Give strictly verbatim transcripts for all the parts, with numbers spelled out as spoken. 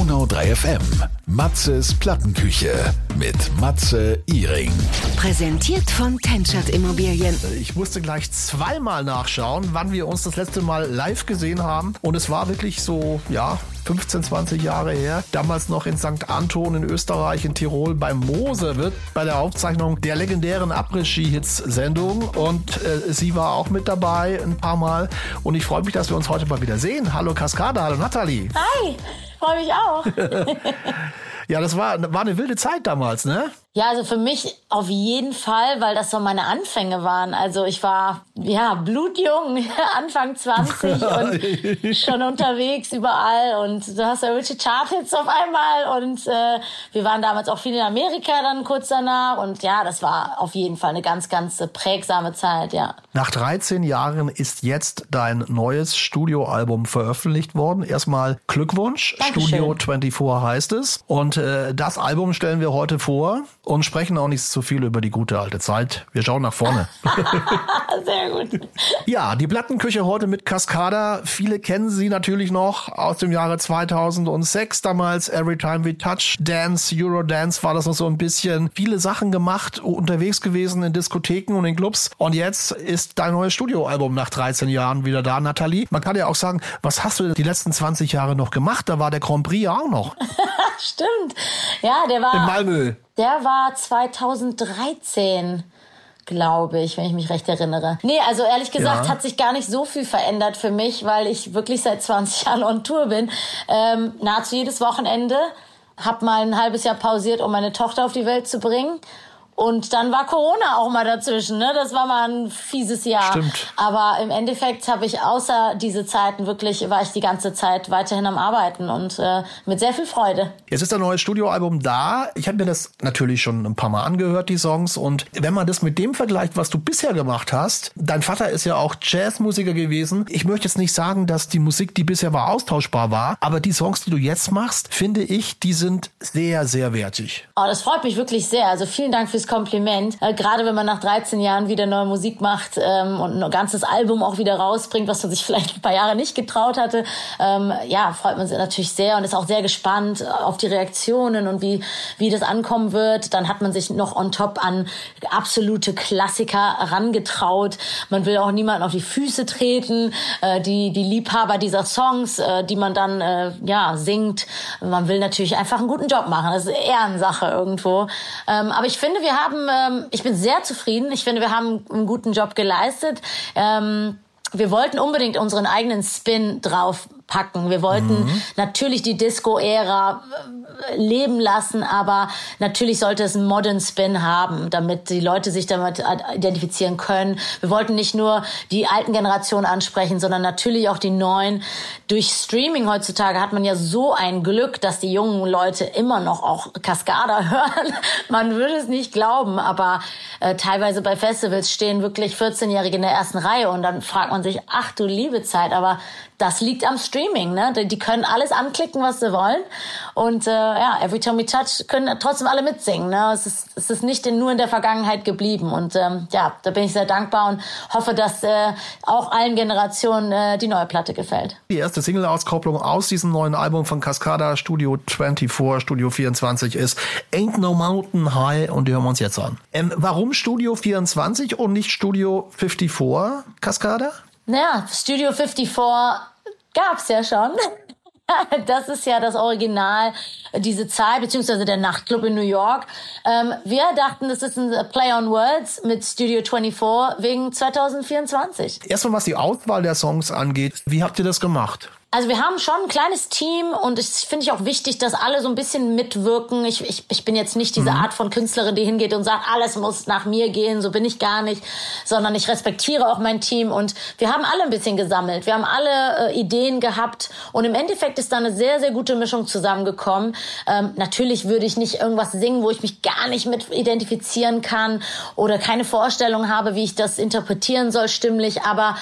Donau drei F M. Matzes Plattenküche mit Matze Iring. Präsentiert von Tenschert Immobilien. Ich musste gleich zweimal nachschauen, wann wir uns das letzte Mal live gesehen haben. Und es war wirklich so, ja, fünfzehn, zwanzig Jahre her. Damals noch in Sankt Anton in Österreich, in Tirol bei Mose wird bei der Aufzeichnung der legendären Après-Ski-Hits-Sendung. Und äh, sie war auch mit dabei ein paar Mal. Und ich freue mich, dass wir uns heute mal wieder sehen. Hallo Kaskada, hallo Nathalie. Hi, freue mich auch. Ja, das war, war eine wilde Zeit damals, ne? Ja, also für mich auf jeden Fall, weil das so meine Anfänge waren. Also ich war, ja, blutjung, Anfang zwanzig und schon unterwegs überall. Und du hast ja welche Charthits auf einmal. Und äh, wir waren damals auch viel in Amerika dann kurz danach. Und ja, das war auf jeden Fall eine ganz, ganz prägsame Zeit, ja. Nach dreizehn Jahren ist jetzt dein neues Studioalbum veröffentlicht worden. Erstmal Glückwunsch. Dankeschön. Studio vierundzwanzig heißt es. Und äh, das Album stellen wir heute vor. Und sprechen auch nicht so viel über die gute alte Zeit. Wir schauen nach vorne. Sehr gut. Ja, die Plattenküche heute mit Kaskada. Viele kennen sie natürlich noch aus dem Jahre zweitausendsechs. Damals Every Time We Touch Dance, Eurodance war das noch so ein bisschen. Viele Sachen gemacht, unterwegs gewesen in Diskotheken und in Clubs. Und jetzt ist dein neues Studioalbum nach dreizehn Jahren wieder da, Nathalie. Man kann ja auch sagen, was hast du die letzten zwanzig Jahre noch gemacht? Da war der Grand Prix ja auch noch. Stimmt. Ja, der war... In Malmö. Der war zweitausenddreizehn, glaube ich, wenn ich mich recht erinnere. Nee, also ehrlich gesagt Ja. hat sich gar nicht so viel verändert für mich, weil ich wirklich seit zwanzig Jahren on Tour bin. Ähm, nahezu jedes Wochenende. Hab mal ein halbes Jahr pausiert, um meine Tochter auf die Welt zu bringen. Und dann war Corona auch mal dazwischen, ne? Das war mal ein fieses Jahr. Stimmt. Aber im Endeffekt habe ich außer diese Zeiten wirklich, war ich die ganze Zeit weiterhin am Arbeiten und äh, mit sehr viel Freude. Jetzt ist ein neues Studioalbum da. Ich habe mir das natürlich schon ein paar Mal angehört, die Songs. Und wenn man das mit dem vergleicht, was du bisher gemacht hast, dein Vater ist ja auch Jazzmusiker gewesen. Ich möchte jetzt nicht sagen, dass die Musik, die bisher war, austauschbar war. Aber die Songs, die du jetzt machst, finde ich, die sind sehr, sehr wertig. Oh, das freut mich wirklich sehr. Also vielen Dank fürs Kompliment. Äh, gerade wenn man nach dreizehn Jahren wieder neue Musik macht ähm, und ein ganzes Album auch wieder rausbringt, was man sich vielleicht ein paar Jahre nicht getraut hatte. Ähm, ja, freut man sich natürlich sehr und ist auch sehr gespannt auf die Reaktionen und wie wie das ankommen wird. Dann hat man sich noch on top an absolute Klassiker herangetraut. Man will auch niemanden auf die Füße treten. Äh, die die Liebhaber dieser Songs, äh, die man dann äh, ja singt. Man will natürlich einfach einen guten Job machen. Das ist Ehrensache irgendwo. Ähm, aber ich finde, wir haben, ähm, ich bin sehr zufrieden. Ich finde, wir haben einen guten Job geleistet. Ähm, wir wollten unbedingt unseren eigenen Spin drauf packen. Wir wollten mhm. natürlich die Disco-Ära leben lassen, aber natürlich sollte es einen Modern Spin haben, damit die Leute sich damit identifizieren können. Wir wollten nicht nur die alten Generationen ansprechen, sondern natürlich auch die neuen. Durch Streaming heutzutage hat man ja so ein Glück, dass die jungen Leute immer noch auch Kaskada hören. Man würde es nicht glauben, aber äh, teilweise bei Festivals stehen wirklich vierzehnjährige in der ersten Reihe und dann fragt man sich, ach du liebe Zeit, aber das liegt am Streaming, ne? Die können alles anklicken, was sie wollen. Und äh, ja, Every Time We Touch können trotzdem alle mitsingen, ne? Es ist, es ist nicht in, nur in der Vergangenheit geblieben. Und ähm, ja, da bin ich sehr dankbar und hoffe, dass äh, auch allen Generationen äh, die neue Platte gefällt. Die erste Single-Auskopplung aus diesem neuen Album von Kaskada, Studio vierundzwanzig, Studio vierundzwanzig ist Ain't No Mountain High und die hören wir uns jetzt an. Ähm, warum Studio vierundzwanzig und nicht Studio fünfundfünfzig, Kaskada? Naja, Studio fünfundfünfzig gab's ja schon. Das ist ja das Original, diese Zeit, beziehungsweise der Nachtclub in New York. Ähm, wir dachten, das ist ein Play on Words mit Studio vierundzwanzig wegen zweitausendvierundzwanzig. Erstmal, was die Auswahl der Songs angeht, wie habt ihr das gemacht? Also wir haben schon ein kleines Team und ich finde ich auch wichtig, dass alle so ein bisschen mitwirken. Ich, ich, ich bin jetzt nicht diese mhm. Art von Künstlerin, die hingeht und sagt, alles muss nach mir gehen, so bin ich gar nicht, sondern ich respektiere auch mein Team und wir haben alle ein bisschen gesammelt. Wir haben alle äh, Ideen gehabt und im Endeffekt ist da eine sehr, sehr gute Mischung zusammengekommen. Ähm, natürlich würde ich nicht irgendwas singen, wo ich mich gar nicht mit identifizieren kann oder keine Vorstellung habe, wie ich das interpretieren soll stimmlich, aber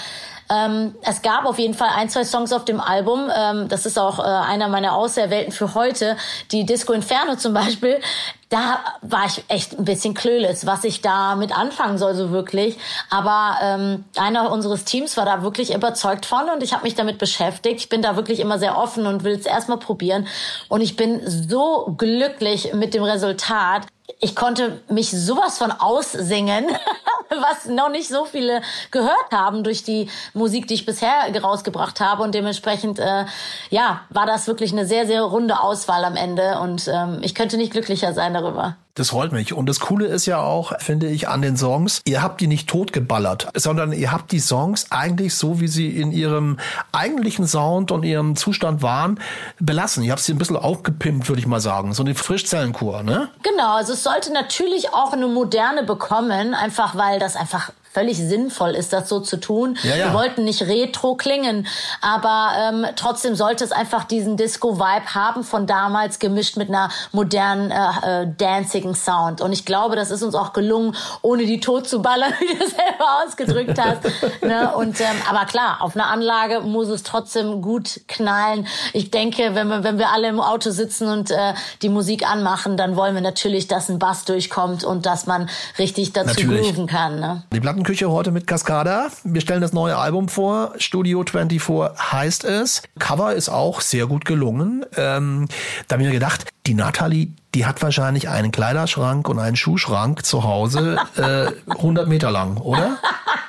Ähm, es gab auf jeden Fall ein, zwei Songs auf dem Album. Ähm, das ist auch äh, einer meiner Auserwählten für heute. Die Disco Inferno zum Beispiel. Da war ich echt ein bisschen klöles, was ich da mit anfangen soll, so wirklich. Aber ähm, einer unseres Teams war da wirklich überzeugt von und ich habe mich damit beschäftigt. Ich bin da wirklich immer sehr offen und will es erstmal probieren. Und ich bin so glücklich mit dem Resultat. Ich konnte mich sowas von aussingen, was noch nicht so viele gehört haben durch die Musik, die ich bisher rausgebracht habe. Und dementsprechend, äh, ja, war das wirklich eine sehr, sehr runde Auswahl am Ende. Und ähm, ich könnte nicht glücklicher sein darüber. Das freut mich. Und das Coole ist ja auch, finde ich, an den Songs, ihr habt die nicht totgeballert, sondern ihr habt die Songs eigentlich so, wie sie in ihrem eigentlichen Sound und ihrem Zustand waren, belassen. Ihr habt sie ein bisschen aufgepimpt, würde ich mal sagen. So eine Frischzellenkur, ne? Genau, also es sollte natürlich auch eine Moderne bekommen, einfach weil das einfach völlig sinnvoll ist, das so zu tun. Ja, ja. Wir wollten nicht retro klingen, aber ähm, trotzdem sollte es einfach diesen Disco-Vibe haben von damals, gemischt mit einer modernen, äh, äh, dancigen Sound. Und ich glaube, das ist uns auch gelungen, ohne die tot zu ballern, wie du selber ausgedrückt hast. ne? Und ähm, aber klar, auf einer Anlage muss es trotzdem gut knallen. Ich denke, wenn wir, wenn wir alle im Auto sitzen und äh, die Musik anmachen, dann wollen wir natürlich, dass ein Bass durchkommt und dass man richtig dazu natürlich grooven kann. Ne? Die Plattenküche heute mit Cascada. Wir stellen das neue Album vor. Studio vierundzwanzig heißt es. Cover ist auch sehr gut gelungen. Ähm, da habe ich mir gedacht, die Natalie, die hat wahrscheinlich einen Kleiderschrank und einen Schuhschrank zu Hause, äh, hundert Meter lang, oder?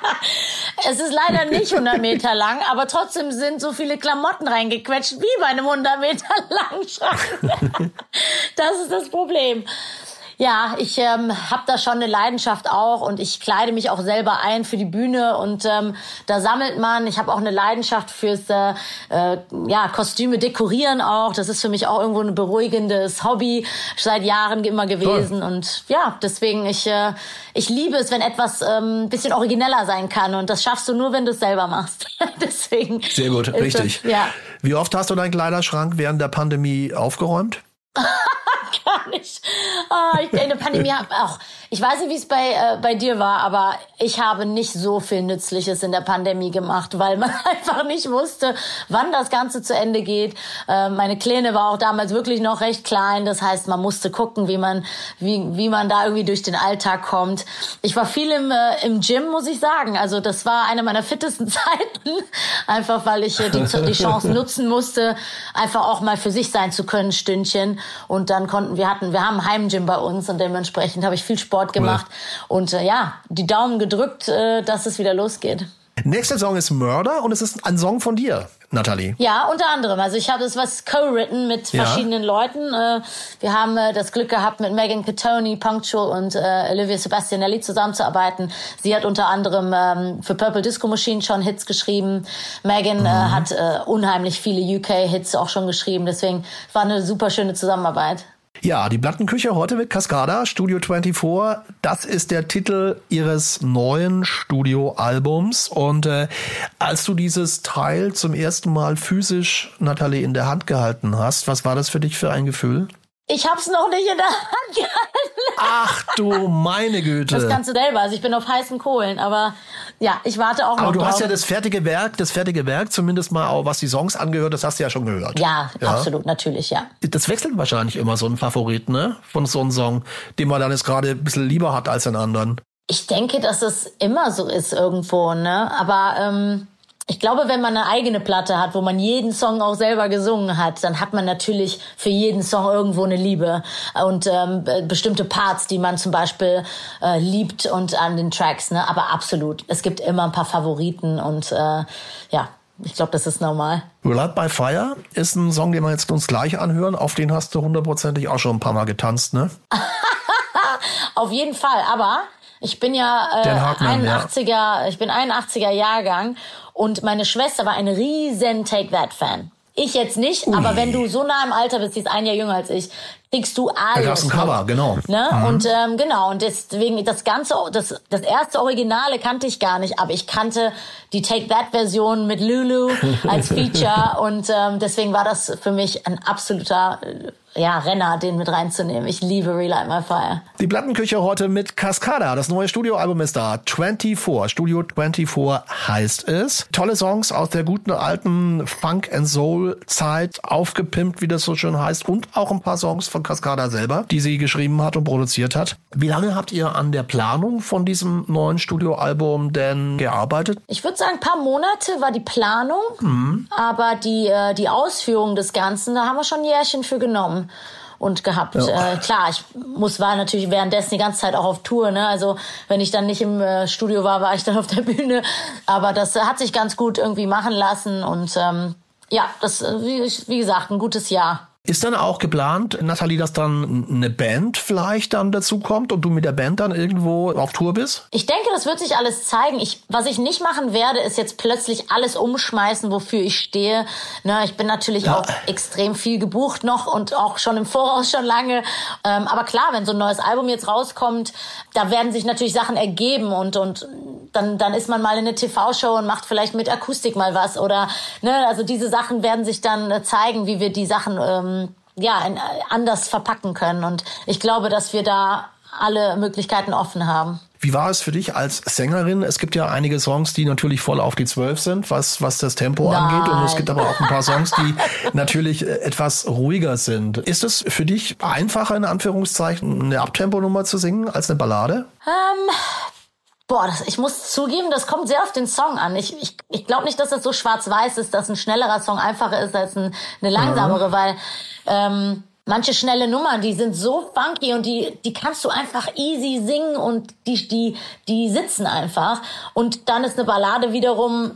Es ist leider nicht hundert Meter lang, aber trotzdem sind so viele Klamotten reingequetscht wie bei einem hundert Meter langen Schrank. Das ist das Problem. Ja, ich ähm, habe da schon eine Leidenschaft auch und ich kleide mich auch selber ein für die Bühne und ähm, da sammelt man. Ich habe auch eine Leidenschaft fürs äh, äh, ja Kostüme dekorieren auch. Das ist für mich auch irgendwo ein beruhigendes Hobby seit Jahren immer gewesen. Toll. Und ja, deswegen ich äh, ich liebe es, wenn etwas ähm, ein bisschen origineller sein kann und das schaffst du nur, wenn du es selber machst. Deswegen. Sehr gut, richtig. Das, ja. Wie oft hast du deinen Kleiderschrank während der Pandemie aufgeräumt? Gar nicht. Oh, ich, in der Pandemie hab auch. Ich weiß nicht, wie es bei äh, bei dir war, aber ich habe nicht so viel Nützliches in der Pandemie gemacht, weil man einfach nicht wusste, wann das Ganze zu Ende geht. Äh, meine Kleine war auch damals wirklich noch recht klein, das heißt, man musste gucken, wie man wie wie man da irgendwie durch den Alltag kommt. Ich war viel im äh, im Gym, muss ich sagen. Also das war eine meiner fittesten Zeiten, einfach weil ich äh, die, die Chance nutzen musste, einfach auch mal für sich sein zu können, ein Stündchen. Und dann konnten wir hatten wir haben ein Heimgym bei uns und dementsprechend habe ich viel Sport gemacht und äh, ja, die Daumen gedrückt, äh, dass es wieder losgeht. Nächster Song ist Murder und es ist ein Song von dir, Natalie. Ja, unter anderem. Also ich habe das was co-written mit ja. verschiedenen Leuten. Äh, wir haben äh, das Glück gehabt, mit Megan Catoni, Punctual und äh, Olivia Sebastianelli zusammenzuarbeiten. Sie hat unter anderem ähm, für Purple Disco Machine schon Hits geschrieben. Megan mhm. äh, hat äh, unheimlich viele U K-Hits auch schon geschrieben. Deswegen war eine super schöne Zusammenarbeit. Ja, die Plattenküche heute mit Cascada, Studio vierundzwanzig. Das ist der Titel ihres neuen Studioalbums. Und äh, als du dieses Teil zum ersten Mal physisch, Natalie, in der Hand gehalten hast, was war das für dich für ein Gefühl? Ich hab's noch nicht in der Hand gehalten. Ach du meine Güte. Das kannst du selber. Also ich bin auf heißen Kohlen, aber ja, ich warte auch noch Aber du drauf. hast ja das fertige Werk, das fertige Werk, zumindest mal auch, was die Songs angehört, das hast du ja schon gehört. Ja, ja, absolut, natürlich, ja. Das wechselt wahrscheinlich immer so ein Favorit, ne? Von so einem Song, den man dann jetzt gerade ein bisschen lieber hat als den anderen. Ich denke, dass es immer so ist irgendwo, ne? Aber ähm, ich glaube, wenn man eine eigene Platte hat, wo man jeden Song auch selber gesungen hat, dann hat man natürlich für jeden Song irgendwo eine Liebe und ähm, bestimmte Parts, die man zum Beispiel äh, liebt und an den Tracks, ne? Aber absolut, es gibt immer ein paar Favoriten und äh, ja, ich glaube, das ist normal. Relight by Fire ist ein Song, den wir jetzt uns gleich anhören. Auf den hast du hundertprozentig auch schon ein paar Mal getanzt, ne? Auf jeden Fall, aber ich bin ja äh, Hartmann, einundachtziger, ja. Ich bin einundachtziger Jahrgang und meine Schwester war ein riesen Take That Fan. Ich jetzt nicht, Ui. aber wenn du so nah im Alter bist, sie ist ein Jahr jünger als ich, kriegst du alles. Da gab's ein Cover, genau. Ne? Mhm. Und ähm, genau, und deswegen das ganze, das, das erste Originale kannte ich gar nicht, aber ich kannte die Take That-Version mit Lulu als Feature und ähm, deswegen war das für mich ein absoluter ja, Renner, den mit reinzunehmen. Ich liebe Relight My Fire. Die Plattenküche heute mit Cascada. Das neue Studioalbum ist da. vierundzwanzig. Studio vierundzwanzig heißt es. Tolle Songs aus der guten alten Funk and Soul Zeit, aufgepimpt, wie das so schön heißt. Und auch ein paar Songs von Cascada selber, die sie geschrieben hat und produziert hat. Wie lange habt ihr an der Planung von diesem neuen Studioalbum denn gearbeitet? Ich würde sagen, ein paar Monate war die Planung, mhm. aber die, die Ausführung des Ganzen, da haben wir schon ein Jährchen für genommen und gehabt. Ja. Äh, klar, ich muss war natürlich währenddessen die ganze Zeit auch auf Tour, ne? Also wenn ich dann nicht im äh, Studio war, war ich dann auf der Bühne. Aber das äh, hat sich ganz gut irgendwie machen lassen und ähm, ja, das äh, wie, wie gesagt, ein gutes Jahr. Ist dann auch geplant, Nathalie, dass dann eine Band vielleicht dann dazu kommt und du mit der Band dann irgendwo auf Tour bist? Ich denke, das wird sich alles zeigen. Ich, was ich nicht machen werde, ist jetzt plötzlich alles umschmeißen, wofür ich stehe. Ne, ich bin natürlich ja. auch extrem viel gebucht noch und auch schon im Voraus schon lange. Ähm, aber klar, wenn so ein neues Album jetzt rauskommt, da werden sich natürlich Sachen ergeben und und dann dann ist man mal in eine T V-Show und macht vielleicht mit Akustik mal was oder ne, also diese Sachen werden sich dann äh, zeigen, wie wir die Sachen ähm, ja, anders verpacken können. Und ich glaube, dass wir da alle Möglichkeiten offen haben. Wie war es für dich als Sängerin? Es gibt ja einige Songs, die natürlich voll auf die Zwölf sind, was, was das Tempo Nein. angeht. Und es gibt aber auch ein paar Songs, die natürlich etwas ruhiger sind. Ist es für dich einfacher, in Anführungszeichen, eine Abtempo-Nummer zu singen als eine Ballade? Ähm... Boah, das, ich muss zugeben, das kommt sehr auf den Song an. Ich, ich, ich glaube nicht, dass das so schwarz-weiß ist, dass ein schnellerer Song einfacher ist als ein, eine langsamere, mhm. weil ähm, manche schnelle Nummern, die sind so funky und die, die kannst du einfach easy singen und die, die, die sitzen einfach. Und dann ist eine Ballade wiederum,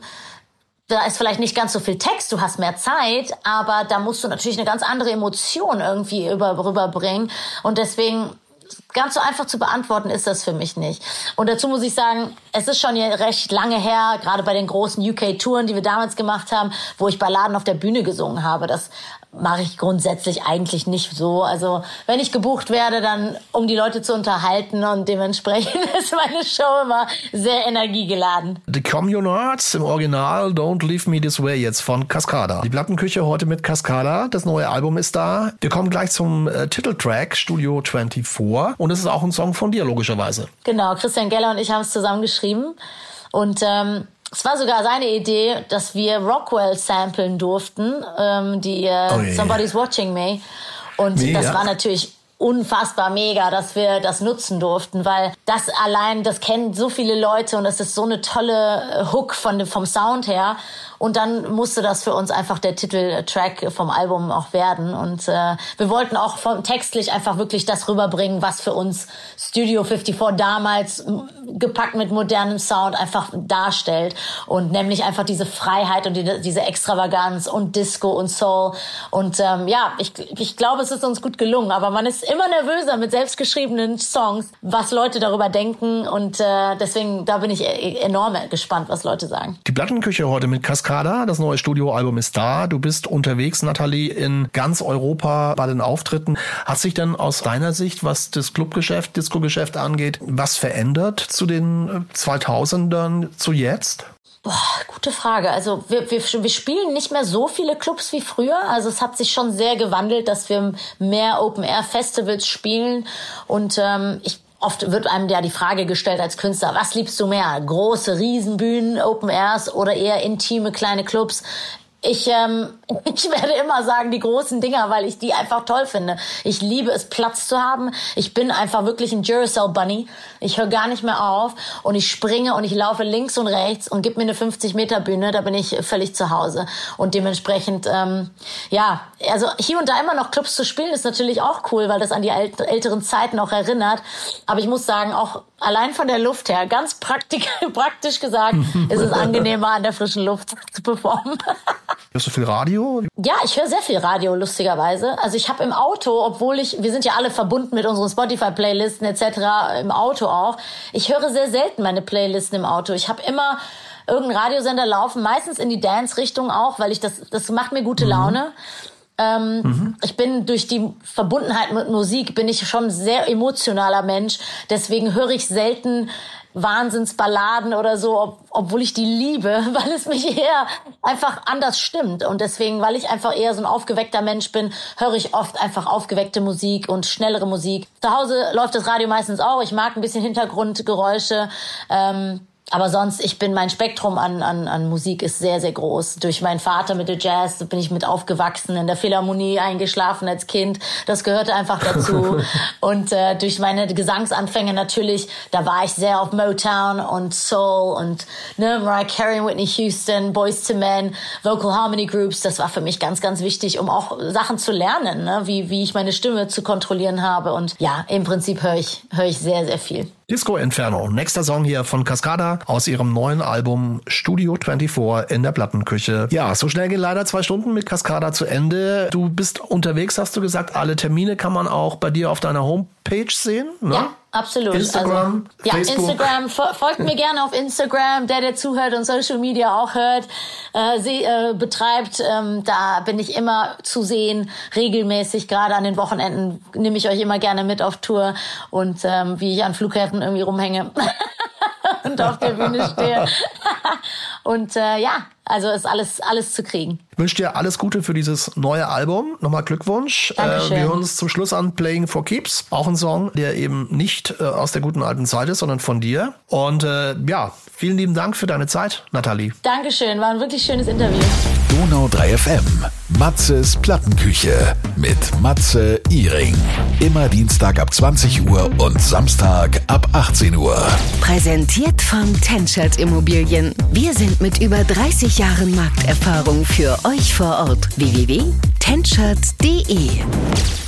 da ist vielleicht nicht ganz so viel Text, du hast mehr Zeit, aber da musst du natürlich eine ganz andere Emotion irgendwie über, rüberbringen. Und deswegen ganz so einfach zu beantworten ist das für mich nicht. Und dazu muss ich sagen, es ist schon recht lange her, gerade bei den großen U K-Touren, die wir damals gemacht haben, wo ich Balladen auf der Bühne gesungen habe. Das mache ich grundsätzlich eigentlich nicht so. Also wenn ich gebucht werde, dann um die Leute zu unterhalten und dementsprechend ist meine Show immer sehr energiegeladen. The Communards im Original Don't Leave Me This Way jetzt von Cascada. Die Plattenküche heute mit Cascada. Das neue Album ist da. Wir kommen gleich zum äh, Titeltrack Studio vierundzwanzig und es ist auch ein Song von dir logischerweise. Genau, Christian Geller und ich haben es zusammen geschrieben und ähm, es war sogar seine Idee, dass wir Rockwell samplen durften, ähm, die äh, oh yeah. Somebody's Watching Me. Und mega. Das war natürlich unfassbar mega, dass wir das nutzen durften, weil das allein, das kennen so viele Leute und das ist so eine tolle Hook von, vom Sound her. Und dann musste das für uns einfach der Titeltrack vom Album auch werden. Und äh, wir wollten auch vom, textlich einfach wirklich das rüberbringen, was für uns Studio vierundfünfzig damals gepackt mit modernem Sound einfach darstellt. Und nämlich einfach diese Freiheit und die, diese Extravaganz und Disco und Soul. Und ähm, ja, ich, ich glaube, es ist uns gut gelungen. Aber man ist immer nervöser mit selbstgeschriebenen Songs, was Leute darüber denken. Und äh, deswegen, da bin ich enorm gespannt, was Leute sagen. Die Plattenküche heute mit Cascada. Das neue Studioalbum ist da. Du bist unterwegs, Nathalie, in ganz Europa bei den Auftritten. Hat sich denn aus deiner Sicht, was das Clubgeschäft, Disco-Geschäft angeht, was verändert zu den zweitausendern zu jetzt? Boah, gute Frage. Also wir, wir, wir spielen nicht mehr so viele Clubs wie früher. Also es hat sich schon sehr gewandelt, dass wir mehr Open-Air-Festivals spielen. Und ähm, ich Oft wird einem ja die Frage gestellt als Künstler, was liebst du mehr? Große Riesenbühnen, Open Airs oder eher intime kleine Clubs? Ich, ähm, ich werde immer sagen, die großen Dinger, weil ich die einfach toll finde. Ich liebe es, Platz zu haben. Ich bin einfach wirklich ein Duracell Bunny. Ich höre gar nicht mehr auf und ich springe und ich laufe links und rechts und gib mir eine fünfzig Meter Bühne, da bin ich völlig zu Hause. Und dementsprechend, ähm, ja, also hier und da immer noch Clubs zu spielen, ist natürlich auch cool, weil das an die ält- älteren Zeiten auch erinnert. Aber ich muss sagen, auch allein von der Luft her, ganz praktisch, praktisch gesagt, ist es angenehmer, an der frischen Luft zu performen. Hörst du viel Radio? Ja, ich höre sehr viel Radio, lustigerweise. Also ich habe im Auto, obwohl ich, wir sind ja alle verbunden mit unseren Spotify-Playlisten et cetera, im Auto auch. Ich höre sehr selten meine Playlisten im Auto. Ich habe immer irgendeinen Radiosender laufen, meistens in die Dance-Richtung auch, weil ich das, das macht mir gute Laune. Ähm, mhm. Ich bin durch die Verbundenheit mit Musik, bin ich schon ein sehr emotionaler Mensch. Deswegen höre ich selten Wahnsinnsballaden oder so, ob, obwohl ich die liebe, weil es mich eher einfach anders stimmt. Und deswegen, weil ich einfach eher so ein aufgeweckter Mensch bin, höre ich oft einfach aufgeweckte Musik und schnellere Musik. Zu Hause läuft das Radio meistens auch. Ich mag ein bisschen Hintergrundgeräusche. Ähm, Aber sonst, ich bin, mein Spektrum an, an, an Musik ist sehr, sehr groß. Durch meinen Vater mit der Jazz bin ich mit aufgewachsen, in der Philharmonie eingeschlafen als Kind. Das gehörte einfach dazu. Und äh, durch meine Gesangsanfänge natürlich, da war ich sehr auf Motown und Soul und ne, Mariah Carey, Whitney Houston, Boyz two Men, Vocal Harmony Groups. Das war für mich ganz, ganz wichtig, um auch Sachen zu lernen, ne? wie, wie ich meine Stimme zu kontrollieren habe. Und ja, im Prinzip höre ich, höre ich sehr, sehr viel. Disco Inferno, nächster Song hier von Cascada aus ihrem neuen Album Studio vierundzwanzig in der Plattenküche. Ja, so schnell gehen leider zwei Stunden mit Cascada zu Ende. Du bist unterwegs, hast du gesagt. Alle Termine kann man auch bei dir auf deiner Homepage sehen, ne? Ja, absolut. Instagram, also, ja, Facebook. Instagram. Folgt mir gerne auf Instagram. Der, der zuhört und Social Media auch hört, äh, sie, äh, betreibt. Ähm, da bin ich immer zu sehen, regelmäßig. Gerade an den Wochenenden nehme ich euch immer gerne mit auf Tour. Und ähm, wie ich an Flughäfen irgendwie rumhänge und auf der Bühne stehe. Und äh, ja, also ist alles alles zu kriegen. Ich wünsche dir alles Gute für dieses neue Album. Nochmal Glückwunsch. Dankeschön. Äh, wir hören uns zum Schluss an Playing for Keeps. Auch ein Song, der eben nicht äh, aus der guten alten Zeit ist, sondern von dir. Und äh, ja, vielen lieben Dank für deine Zeit, Nathalie. Dankeschön, war ein wirklich schönes Interview. Donau drei F M. Matzes Plattenküche mit Matze Iring. Immer Dienstag ab zwanzig Uhr und Samstag ab achtzehn Uhr. Präsentiert von Tenschert Immobilien. Wir sind mit über dreißig Jahren Markterfahrung für euch vor Ort. w w w punkt tenschert punkt d e